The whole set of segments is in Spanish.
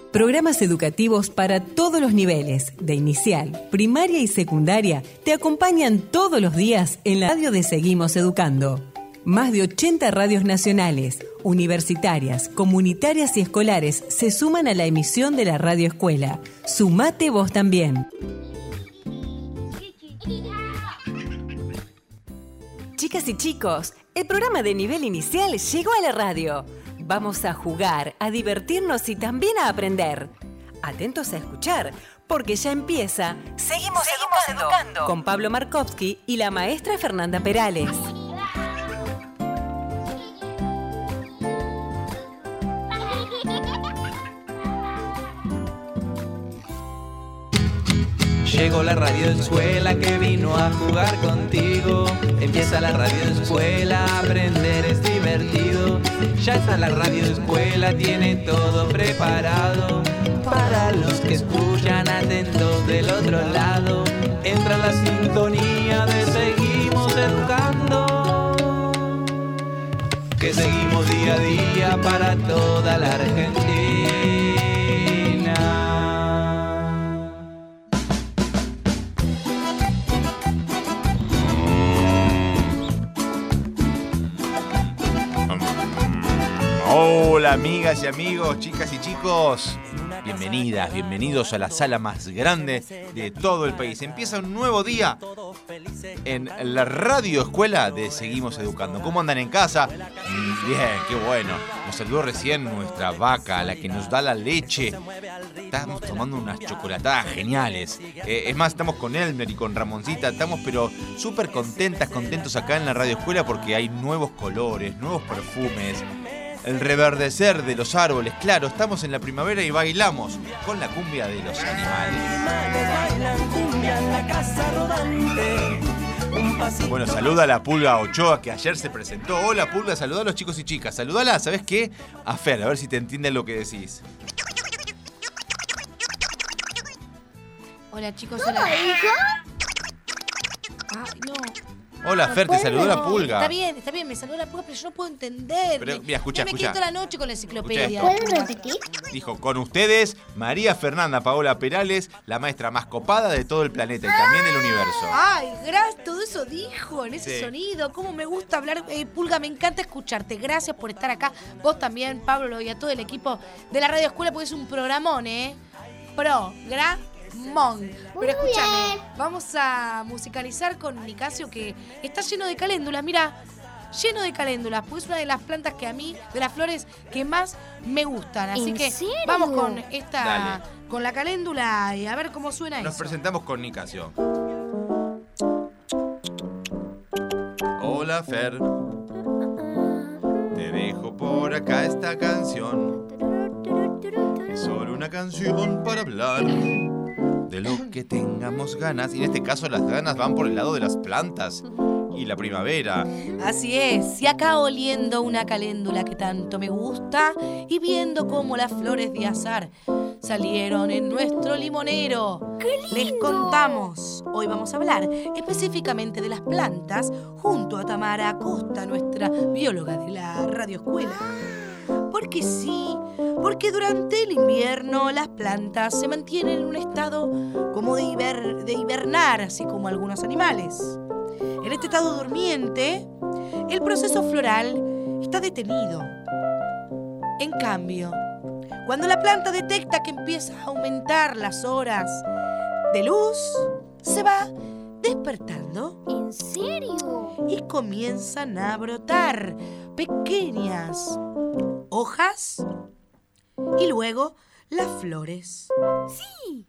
Programas educativos para todos los niveles, de inicial, primaria y secundaria, te acompañan todos los días en la radio de Seguimos Educando. Más de 80 radios nacionales, universitarias, comunitarias y escolares se suman a la emisión de la Radio Escuela. Sumate vos también. Chicas y chicos, el programa de nivel inicial llegó a la radio. Vamos a jugar, a divertirnos y también a aprender. Atentos a escuchar, porque ya empieza Seguimos Educando con Pablo Markovsky y la maestra Fernanda Perales. Llegó la radio escuela que vino a jugar contigo. Empieza la radio escuela, aprender es divertido. Ya está la radio escuela, tiene todo preparado. Para los que escuchan atentos del otro lado, entra la sintonía de Seguimos Educando. Que seguimos día a día para toda la Argentina. Hola amigas y amigos, chicas y chicos, bienvenidas, bienvenidos a la sala más grande de todo el país. Empieza un nuevo día en la radio escuela de Seguimos Educando. ¿Cómo andan en casa? Bien, qué bueno. Nos saludó recién nuestra vaca, la que nos da la leche. Estamos tomando unas chocolatadas geniales. Es más, estamos con Elmer y con Ramoncita. Estamos pero súper contentos acá en la radio escuela porque hay nuevos colores, nuevos perfumes. El reverdecer de los árboles, claro, estamos en la primavera y bailamos con la cumbia de los animales. Bueno, saluda a la Pulga Ochoa que ayer se presentó. Hola Pulga, saluda a los chicos y chicas. Saludala, ¿sabes qué? A Fer, a ver si te entiende lo que decís. Hola chicos, hola. Ay, no. Hola Fer, te saludó la Pulga. Está bien, me saludó la Pulga, pero yo no puedo entender. Pero mira, escucha. Me quedo toda la noche con la enciclopedia. ¿Puedes repetir? Dijo, con ustedes, María Fernanda Paola Perales, la maestra más copada de todo el planeta y también del universo. Ay, gracias, todo eso dijo en ese Sí. sonido. Cómo me gusta hablar. Pulga, me encanta escucharte. Gracias por estar acá. Vos también, Pablo, y a todo el equipo de la Radio Escuela, porque es un programón, Programón. Pero escúchame, vamos a musicalizar con Nicasio, que está lleno de caléndulas. Mira, lleno de caléndulas, porque es una de las plantas que a mí, de las flores que más me gustan. Así que serio? vamos con esta, Dale. con la caléndula y a ver cómo suena Nos eso. presentamos con Nicasio. Hola Fer, te dejo por acá esta canción. Es solo una canción para hablar de lo que tengamos ganas. Y en este caso las ganas van por el lado de las plantas y la primavera. Así es, y acá oliendo una caléndula que tanto me gusta y viendo cómo las flores de azar salieron en nuestro limonero. ¡Qué lindo! Les contamos. Hoy vamos a hablar específicamente de las plantas junto a Tamara Acosta, nuestra bióloga de la Radio Escuela. Porque sí, porque durante el invierno las plantas se mantienen en un estado como de hibernar, así como algunos animales. En este estado durmiente, el proceso floral está detenido. En cambio, cuando la planta detecta que empieza a aumentar las horas de luz, se va despertando ¿En serio? y comienzan a brotar pequeñas hojas y luego las flores. Sí.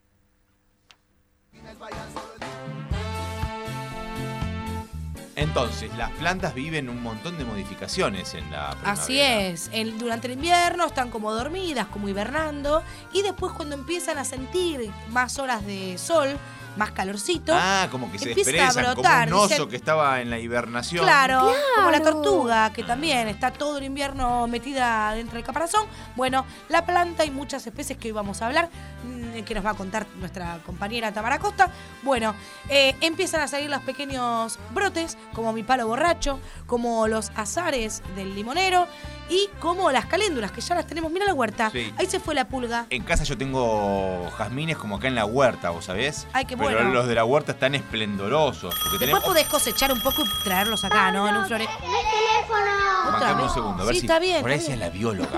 Entonces, las plantas viven un montón de modificaciones en la primavera. Así es, durante el invierno están como dormidas, como hibernando, y después cuando empiezan a sentir más horas de sol, más calorcito. Ah, como que se empiezan a desperezan, brotar, como un oso dicen- que estaba en la hibernación. Claro, como la Claro. tortuga, que también está todo el invierno metida dentro del caparazón. Bueno, la planta, hay muchas especies que hoy vamos a hablar, que nos va a contar nuestra compañera Tamara Costa. Bueno, empiezan a salir los pequeños brotes, como mi palo borracho, como los azares del limonero y como las caléndulas, que ya las tenemos. Mira la huerta, Sí. ahí se fue la pulga. En casa yo tengo jazmines como acá en la huerta, ¿vos sabés? Ay, qué Pero bueno. los de la huerta están esplendorosos. Porque Después tenemos... podés cosechar un poco y traerlos acá, ¿no? En un flore... Bancame vez. un segundo, a ver Sí, si... está bien, Por ahí está sea bien. la bióloga.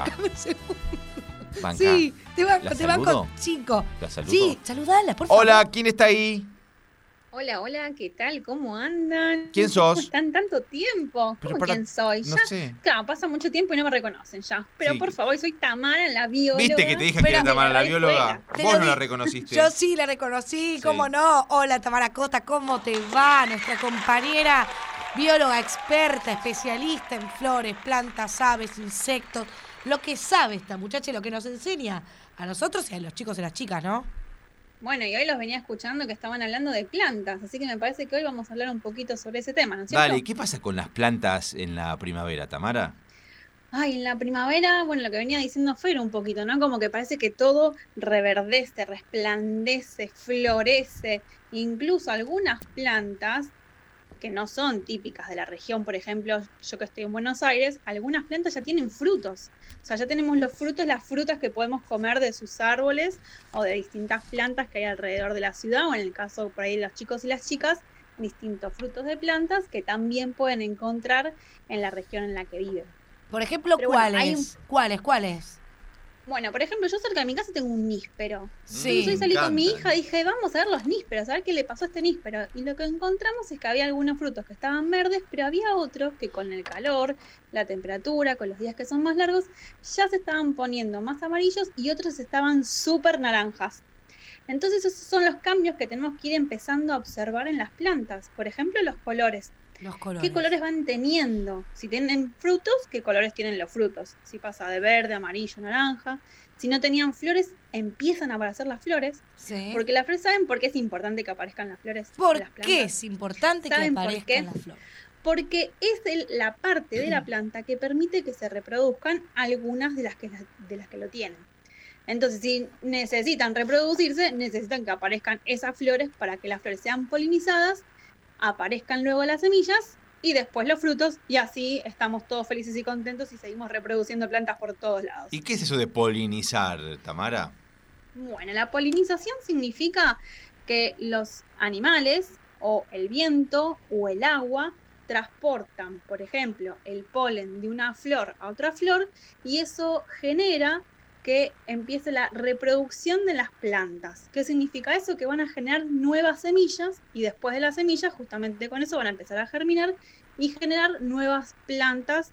Banca. Sí, te ¿La banco, saludo? chico. ¿La saludo? Sí, saludala, por favor. Hola, ¿quién está ahí? Hola, hola, ¿qué tal? ¿Cómo andan? ¿Quién sos? ¿Cómo están tanto tiempo? Pero ¿Cómo para- quién soy? No Ya, sé. claro, pasa mucho tiempo y no me reconocen ya. Pero Sí. por favor, soy Tamara, la bióloga. ¿Viste que te dije que Pero era Tamara la de la bióloga? escuela. Te Vos lo no la di- reconociste. Yo sí la reconocí, Sí. cómo no. Hola, Tamara Costa, ¿cómo te va? Nuestra compañera bióloga experta, especialista en flores, plantas, aves, insectos. Lo que sabe esta muchacha y lo que nos enseña a nosotros y a los chicos y las chicas, ¿no? Bueno, y hoy los venía escuchando que estaban hablando de plantas, así que me parece que hoy vamos a hablar un poquito sobre ese tema, ¿no es cierto? Dale, ¿qué pasa con las plantas en la primavera, Tamara? Ay, en la primavera, bueno, lo que venía diciendo Fer un poquito, ¿no? Como que parece que todo reverdece, resplandece, florece. Incluso algunas plantas que no son típicas de la región, por ejemplo, yo que estoy en Buenos Aires, algunas plantas ya tienen frutos. O sea, ya tenemos los frutos, las frutas que podemos comer de sus árboles o de distintas plantas que hay alrededor de la ciudad, o en el caso por ahí de los chicos y las chicas, distintos frutos de plantas que también pueden encontrar en la región en la que viven. Por ejemplo, Pero bueno, ¿cuáles? hay un- ¿Cuáles? Bueno, por ejemplo, yo cerca de mi casa tengo un níspero. Sí. Entonces hoy salí con mi encantan. hija y dije, vamos a ver los nísperos, a ver qué le pasó a este níspero. Y lo que encontramos es que había algunos frutos que estaban verdes, pero había otros que con el calor, la temperatura, con los días que son más largos, ya se estaban poniendo más amarillos y otros estaban súper naranjas. Entonces esos son los cambios que tenemos que ir empezando a observar en las plantas. Por ejemplo, los colores. Los colores. ¿Qué colores van teniendo? Si tienen frutos, ¿qué colores tienen los frutos? Si pasa de verde, amarillo, naranja. Si no tenían flores, empiezan a aparecer las flores. Sí. Porque las flores, ¿saben por qué es importante que aparezcan las flores? ¿Por de las qué plantas? es importante que ¿Saben por aparezcan qué? las flores? Porque es la parte de la planta que permite que se reproduzcan algunas de las que lo tienen. Entonces, si necesitan reproducirse, necesitan que aparezcan esas flores para que las flores sean polinizadas, aparezcan luego las semillas y después los frutos, y así estamos todos felices y contentos y seguimos reproduciendo plantas por todos lados. ¿Y qué es eso de polinizar, Tamara? Bueno, la polinización significa que los animales o el viento o el agua transportan, por ejemplo, el polen de una flor a otra flor y eso genera que empiece la reproducción de las plantas. ¿Qué significa eso? Que van a generar nuevas semillas y después de las semillas, justamente con eso van a empezar a germinar y generar nuevas plantas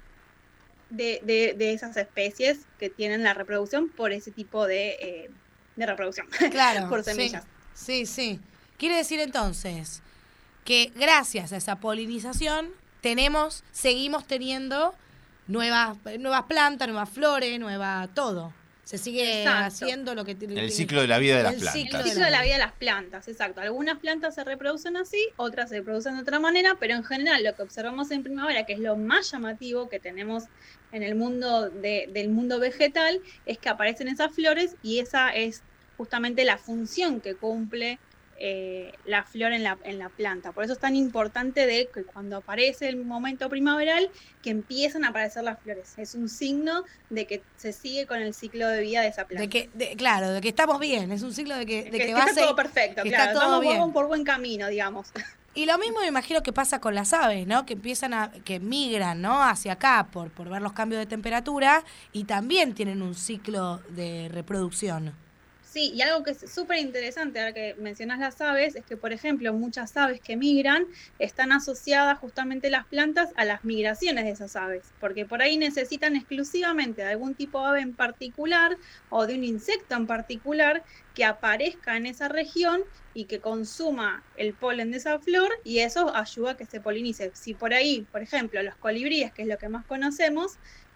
de esas especies que tienen la reproducción por ese tipo de reproducción, Claro. por sí. semillas. Sí. Quiere decir entonces que gracias a esa polinización seguimos teniendo nuevas plantas, nuevas flores, todo. Se sigue Exacto. haciendo lo que tiene. El ciclo de la vida de las El plantas. ciclo El ciclo de la vida de las plantas, exacto. Algunas plantas se reproducen así, otras se reproducen de otra manera, pero en general lo que observamos en primavera, que es lo más llamativo que tenemos en el mundo del mundo vegetal, es que aparecen esas flores y esa es justamente la función que cumple la flor en la planta. Por eso es tan importante de que cuando aparece el momento primaveral, que empiezan a aparecer las flores. Es un signo de que se sigue con el ciclo de vida de esa planta. de que estamos bien. Es un ciclo de que que va a está ser. todo perfecto, que claro. está todo bien. Vamos por buen camino, digamos. Y lo mismo me imagino que pasa con las aves, ¿no? Que que migran, ¿no? Hacia acá por ver los cambios de temperatura y también tienen un ciclo de reproducción. Sí, y algo que es súper interesante, ahora que mencionas las aves, es que, por ejemplo, muchas aves que migran están asociadas justamente las plantas a las migraciones de esas aves, porque por ahí necesitan exclusivamente de algún tipo de ave en particular o de un insecto en particular que aparezca en esa región y que consuma el polen de esa flor y eso ayuda a que se polinice. Si por ahí, por ejemplo, los colibríes, que es lo que más conocemos,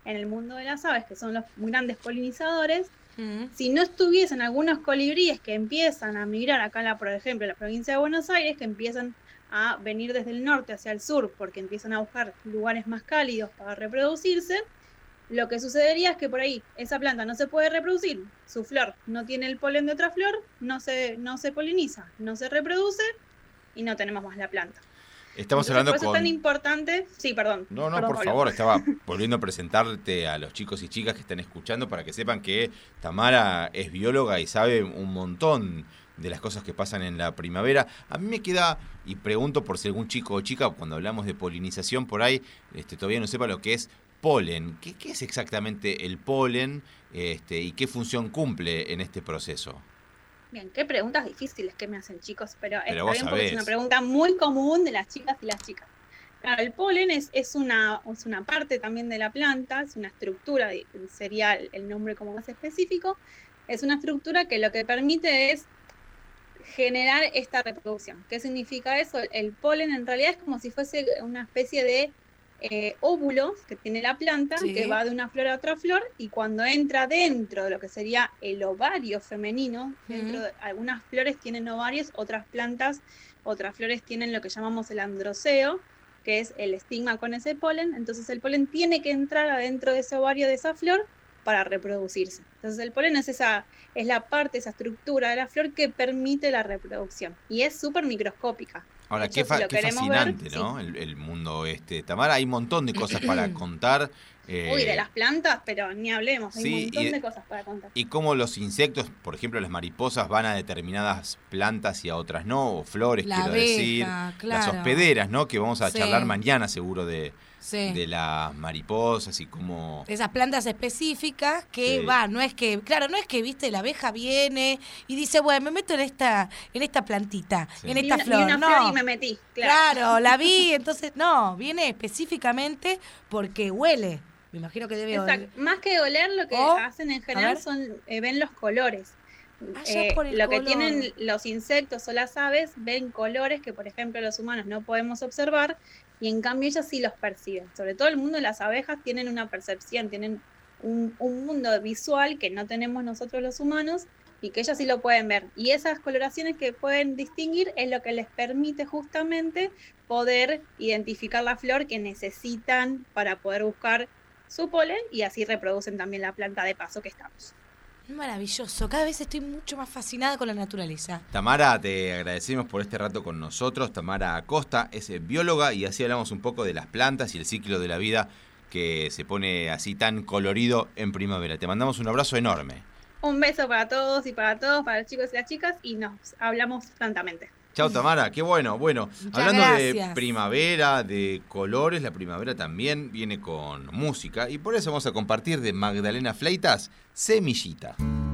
en el mundo de las aves, que son los grandes polinizadores, si no estuviesen algunos colibríes que empiezan a migrar acá, por ejemplo, en la provincia de Buenos Aires, que empiezan a venir desde el norte hacia el sur, porque empiezan a buscar lugares más cálidos para reproducirse, lo que sucedería es que por ahí esa planta no se puede reproducir, su flor no tiene el polen de otra flor, no se poliniza, no se reproduce y no tenemos más la planta. Estamos Entonces, hablando por eso con... es tan importante... Sí, perdón. No, perdón, por Pablo. favor, estaba volviendo a presentarte a los chicos y chicas que están escuchando para que sepan que Tamara es bióloga y sabe un montón de las cosas que pasan en la primavera. A mí me queda, y pregunto por si algún chico o chica, cuando hablamos de polinización por ahí, todavía no sepa lo que es polen. ¿Qué es exactamente el polen y qué función cumple en este proceso? Bien, qué preguntas difíciles que me hacen, chicos, pero está vos bien porque sabés. es una pregunta muy común de las chicas y las chicas. Claro, el polen es una parte también de la planta, es una estructura, sería el nombre como más específico, es una estructura que lo que permite es generar esta reproducción. ¿Qué significa eso? El polen en realidad es como si fuese una especie de óvulo que tiene la planta, Sí. que va de una flor a otra flor, y cuando entra dentro de lo que sería el ovario femenino, dentro de, algunas flores tienen ovarios, otras flores tienen lo que llamamos el androceo, que es el estigma con ese polen. Entonces el polen tiene que entrar adentro de ese ovario de esa flor para reproducirse. Entonces el polen es la parte, esa estructura de la flor que permite la reproducción, y es súper microscópica. Ahora, De hecho, si lo qué queremos fascinante, ver, ¿no? El mundo Tamara, hay un montón de cosas para contar. Uy, de las plantas, pero ni hablemos, hay sí, un montón de cosas para contar. Y cómo los insectos, por ejemplo, las mariposas van a determinadas plantas y a otras no, o flores, La quiero abeja, decir. claro. Las hospederas, ¿no? Que vamos a Sí. charlar mañana seguro de Sí. las mariposas y cómo... Esas plantas específicas que Sí. no es que, viste, la abeja viene y dice, bueno, me meto en esta plantita, Sí. en esta Vi flor. una No, flor y me metí, claro. claro, la vi, entonces, no, viene específicamente porque huele. Me imagino que debe oler. Exacto. Más que oler, lo que O, hacen en a general ver. son ven los colores. Ya por el Lo que color. tienen los insectos o las aves ven colores que, por ejemplo, los humanos no podemos observar, y en cambio ellas sí los perciben. Sobre todo el mundo de las abejas tienen una percepción, tienen un mundo visual que no tenemos nosotros los humanos, y que ellas sí lo pueden ver. Y esas coloraciones que pueden distinguir es lo que les permite justamente poder identificar la flor que necesitan para poder buscar su polen, y así reproducen también la planta de paso que estamos. Maravilloso, cada vez estoy mucho más fascinada con la naturaleza. Tamara, te agradecemos por este rato con nosotros. Tamara Acosta es bióloga y así hablamos un poco de las plantas y el ciclo de la vida que se pone así tan colorido en primavera. Te mandamos un abrazo enorme. Un beso para todos y para todos, para los chicos y las chicas, y nos hablamos prontamente. Chao, Tamara, qué bueno. Bueno, Muchas hablando gracias. de primavera, de colores, la primavera también viene con música y por eso vamos a compartir de Magdalena Fleitas, Semillita.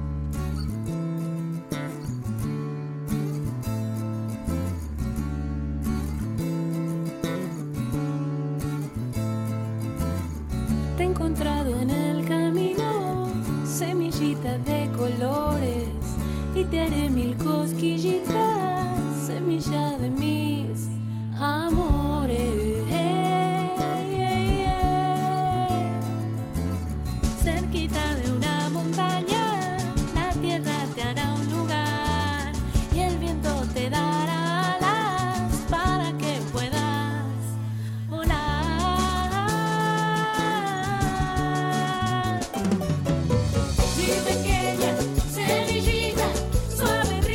Te he encontrado en el camino, semillita de colores, y te haré mil cosquillitas, semilla de mis amores. Cerquita de una montaña, la tierra te hará un lugar, y el viento te dará alas para que puedas volar. Mi pequeña semillita, suave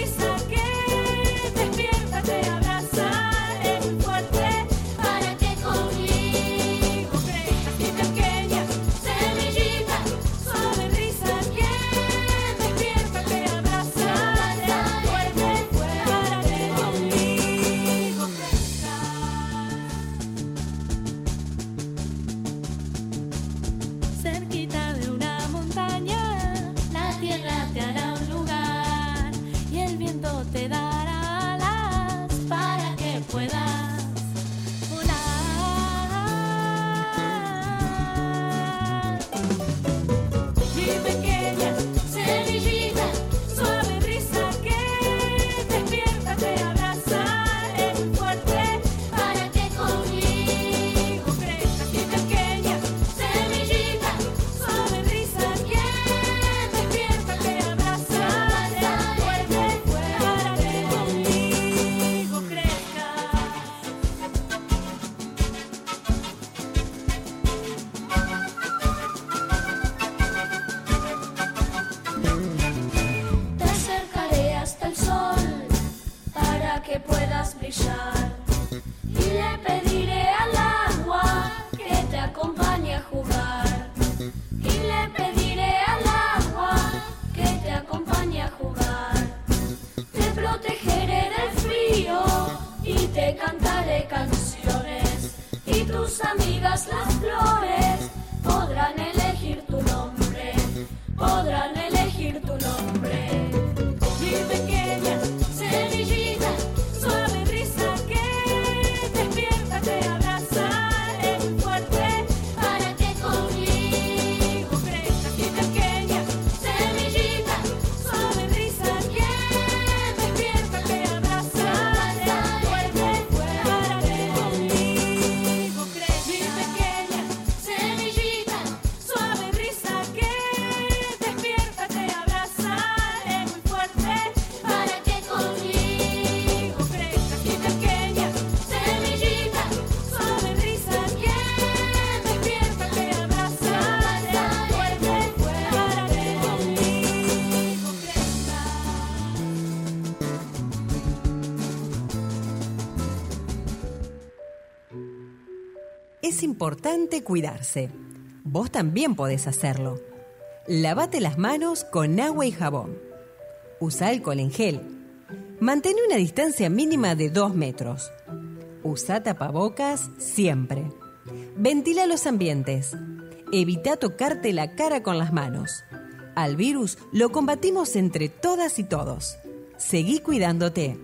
le pediré al agua que te acompañe a jugar. Te protegeré del frío y te cantaré canciones. Y tus amigas las flores podrán elegir tu nombre, podrán elegir tu nombre. Mi pequeña semillita, suave risa que despierta, te abraza, es muy fuerte para que conmigo crezcas. Mi pequeña semillita, suave risa que despierta, te abraza, es muy fuerte para que conmigo crezcas. Mi pequeña semillita, suave risa que despierta, te abraza, es muy fuerte para que conmigo crezcas. Mi pequeña semillita, suave risa que despierta, te abraza, es muy fuerte para que conmigo Es importante cuidarse. Vos también podés hacerlo. Lavate las manos con agua y jabón. Usa alcohol en gel. Mantén una distancia mínima de 2 metros. Usa tapabocas siempre. Ventila los ambientes. Evita tocarte la cara con las manos. Al virus lo combatimos entre todas y todos. Seguí cuidándote.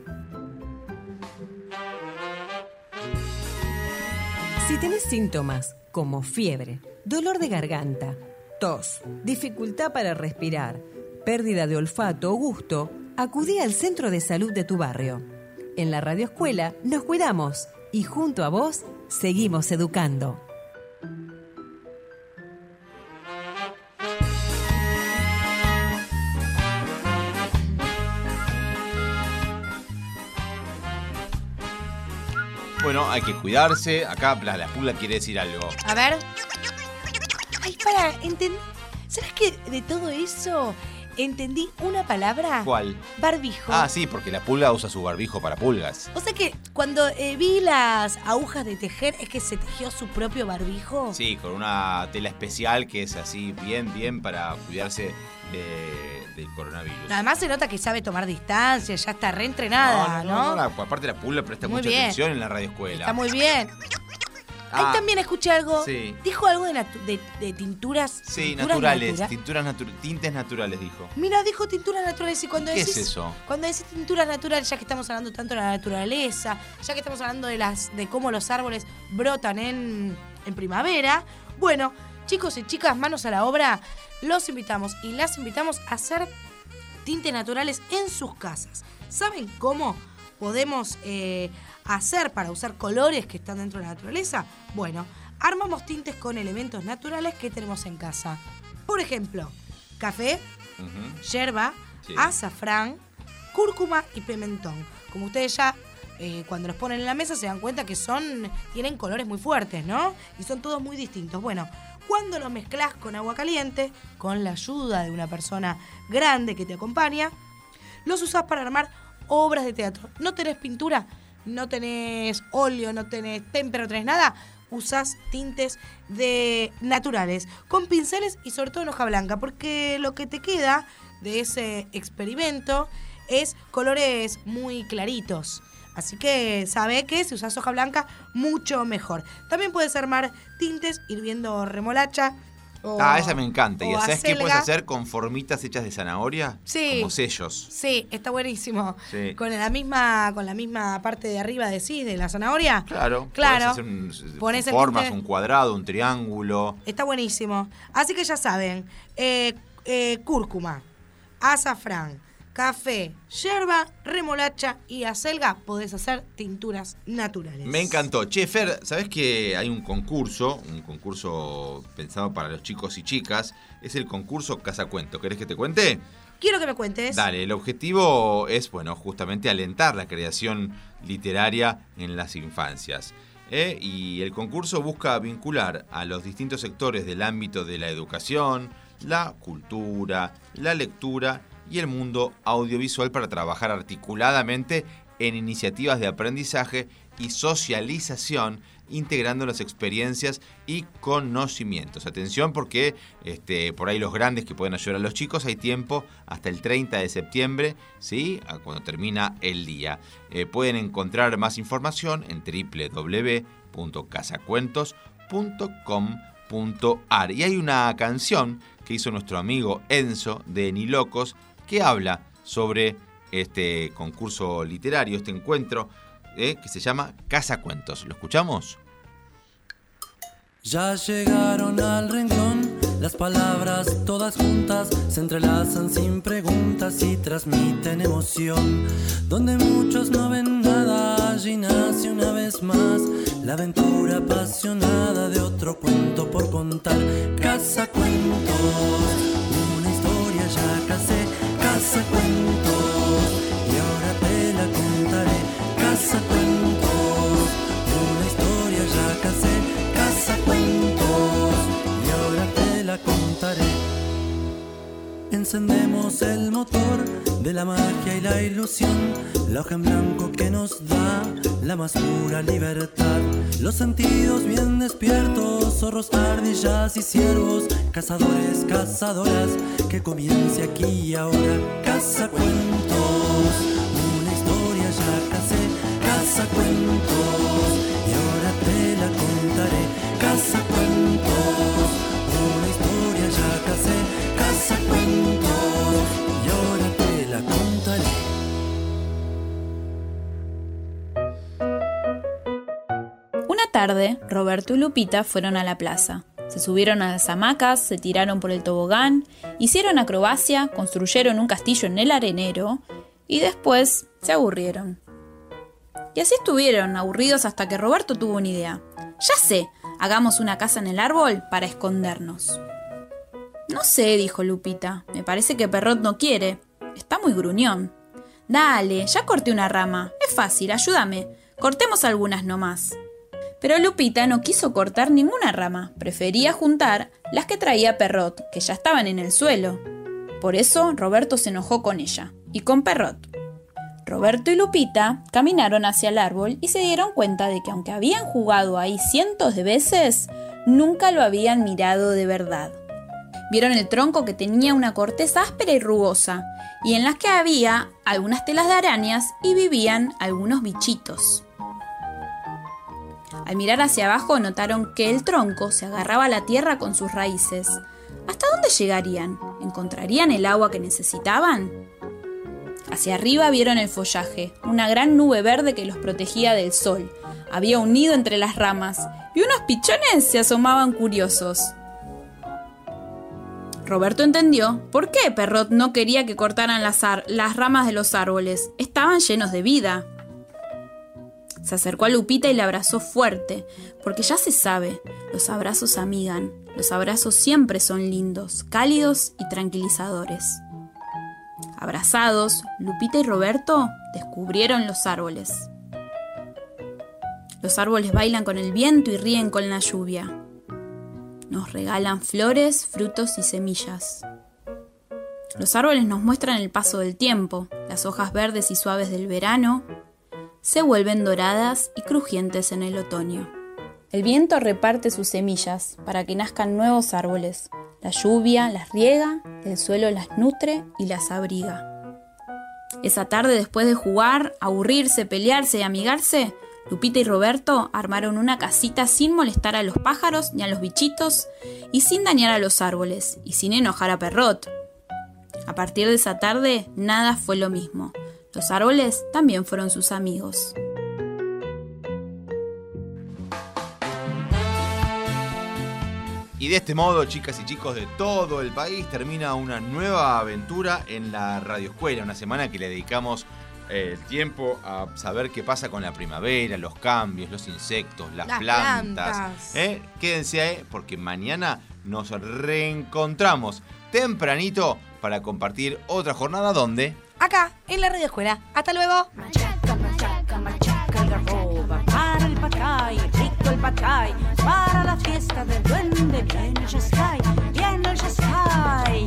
Si tenés síntomas como fiebre, dolor de garganta, tos, dificultad para respirar, pérdida de olfato o gusto, acudí al centro de salud de tu barrio. En la radioescuela nos cuidamos y junto a vos seguimos educando. Bueno, hay que cuidarse. Acá la pulga quiere decir algo. A ver. Ay, para, entendí. ¿Sabes qué? De todo eso entendí una palabra. ¿Cuál? Barbijo. Ah, sí, porque la pulga usa su barbijo para pulgas. O sea que cuando vi las agujas de tejer, es que se tejió su propio barbijo. Sí, con una tela especial que es así bien para cuidarse del coronavirus. Además se nota que sabe tomar distancia, ya está reentrenada, ¿no? Aparte la pulga presta Muy mucha bien. atención en la radioescuela. Está muy bien. Ahí también escuché algo. Sí. Dijo algo de tinturas. Sí, tinturas naturales. Tintes naturales, dijo. Mira, dijo tinturas naturales. Y cuando ¿Qué decís, es eso? Cuando decís tinturas naturales, ya que estamos hablando tanto de la naturaleza, ya que estamos hablando de cómo los árboles brotan en primavera, bueno, chicos y chicas, manos a la obra, los invitamos y las invitamos a hacer tintes naturales en sus casas. ¿Saben cómo podemos hacer para usar colores que están dentro de la naturaleza? Bueno, armamos tintes con elementos naturales que tenemos en casa. Por ejemplo, café, yerba, Sí. azafrán, cúrcuma y pimentón. Como ustedes ya cuando los ponen en la mesa se dan cuenta que tienen colores muy fuertes, ¿no? Y son todos muy distintos. Bueno, cuando los mezclas con agua caliente, con la ayuda de una persona grande que te acompaña, los usás para armar obras de teatro. ¿No tenés pintura? ¿No tenés óleo? ¿No tenés témpera? ¿No tenés nada? Usás tintes naturales, con pinceles y sobre todo en hoja blanca, porque lo que te queda de ese experimento es colores muy claritos. Así que sabe que si usas hoja blanca, mucho mejor. También puedes armar tintes hirviendo remolacha. Esa me encanta. ¿Y sabes qué puedes hacer con formitas hechas de zanahoria? Sí. Como sellos. Sí, está buenísimo. Sí. Con la misma parte de arriba de la zanahoria. Claro. Claro. Pones formas, un cuadrado, un triángulo. Está buenísimo. Así que ya saben, cúrcuma, azafrán, café, yerba, remolacha y acelga, podés hacer tinturas naturales. Me encantó. Che, Fer, ¿sabés que hay un concurso pensado para los chicos y chicas? Es el concurso Casacuento. ¿Querés que te cuente? Quiero que me cuentes. Dale, el objetivo es, justamente alentar la creación literaria en las infancias. Y el concurso busca vincular a los distintos sectores del ámbito de la educación, la cultura, la lectura y el mundo audiovisual para trabajar articuladamente en iniciativas de aprendizaje y socialización, integrando las experiencias y conocimientos. Atención porque por ahí los grandes que pueden ayudar a los chicos, hay tiempo hasta el 30 de septiembre, ¿sí? Cuando termina el día. Pueden encontrar más información en www.casacuentos.com.ar. Y hay una canción que hizo nuestro amigo Enzo de Ni Locos que habla sobre este concurso literario, este encuentro que se llama Casacuentos. ¿Lo escuchamos? Ya llegaron al renglón, las palabras todas juntas se entrelazan sin preguntas y transmiten emoción. Donde muchos no ven nada, allí nace una vez más la aventura apasionada de otro cuento por contar. Casacuentos, una historia ya casé, casacuentos, y ahora te la contaré. Casacuentos, una historia ya casé, casacuentos, y ahora te la contaré. Encendemos el motor de la magia y la ilusión, la hoja en blanco que nos da la más pura libertad. Los sentidos bien despiertos, zorros, ardillas y ciervos, cazadores, cazadoras, que comience aquí y ahora. Casacuentos, una historia ya casé, casacuentos, y ahora te la contaré. Casacuentos, una historia ya casé, casacuentos, y ahora te la contaré. Una tarde, Roberto y Lupita fueron a la plaza. Se subieron a las hamacas, se tiraron por el tobogán, hicieron acrobacia, construyeron un castillo en el arenero y después se aburrieron. Y así estuvieron, aburridos, hasta que Roberto tuvo una idea. Ya sé, hagamos una casa en el árbol para escondernos. No sé, dijo Lupita, me parece que Perrot no quiere. Está muy gruñón. Dale, ya corté una rama. Es fácil, ayúdame. Cortemos algunas nomás. Pero Lupita no quiso cortar ninguna rama. Prefería juntar las que traía Perrot, que ya estaban en el suelo. Por eso Roberto se enojó con ella y con Perrot. Roberto y Lupita caminaron hacia el árbol y se dieron cuenta de que aunque habían jugado ahí cientos de veces, nunca lo habían mirado de verdad. Vieron el tronco que tenía una corteza áspera y rugosa, y en las que había algunas telas de arañas y vivían algunos bichitos. Al mirar hacia abajo notaron que el tronco se agarraba a la tierra con sus raíces. ¿Hasta dónde llegarían? ¿Encontrarían el agua que necesitaban? Hacia arriba vieron el follaje, una gran nube verde que los protegía del sol. Había un nido entre las ramas y unos pichones se asomaban curiosos. Roberto entendió por qué Perrot no quería que cortaran las ramas de los árboles. Estaban llenos de vida. Se acercó a Lupita y la abrazó fuerte, porque ya se sabe, los abrazos amigan, los abrazos siempre son lindos, cálidos y tranquilizadores. Abrazados, Lupita y Roberto descubrieron los árboles. Los árboles bailan con el viento y ríen con la lluvia. Nos regalan flores, frutos y semillas. Los árboles nos muestran el paso del tiempo, las hojas verdes y suaves del verano se vuelven doradas y crujientes en el otoño. El viento reparte sus semillas para que nazcan nuevos árboles. La lluvia las riega, el suelo las nutre y las abriga. Esa tarde, después de jugar, aburrirse, pelearse y amigarse, Lupita y Roberto armaron una casita sin molestar a los pájaros ni a los bichitos y sin dañar a los árboles y sin enojar a Perrot. A partir de esa tarde, nada fue lo mismo. Los árboles también fueron sus amigos. Y de este modo, chicas y chicos de todo el país, termina una nueva aventura en la radioescuela. Una semana que le dedicamos tiempo a saber qué pasa con la primavera, los cambios, los insectos, las plantas. Quédense porque mañana nos reencontramos tempranito para compartir otra jornada. ¿Dónde? Acá, en la radioescuela. ¡Hasta luego! Machaca, machaca, machaca algarroba. Para el pacay, rico el pacay. Para la fiesta del duende, viene el Yaskai, viene el Yaskai.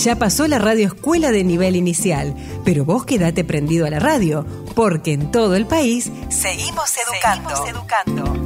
Ya pasó la radio escuela de nivel inicial, pero vos quedate prendido a la radio, porque en todo el país seguimos educando.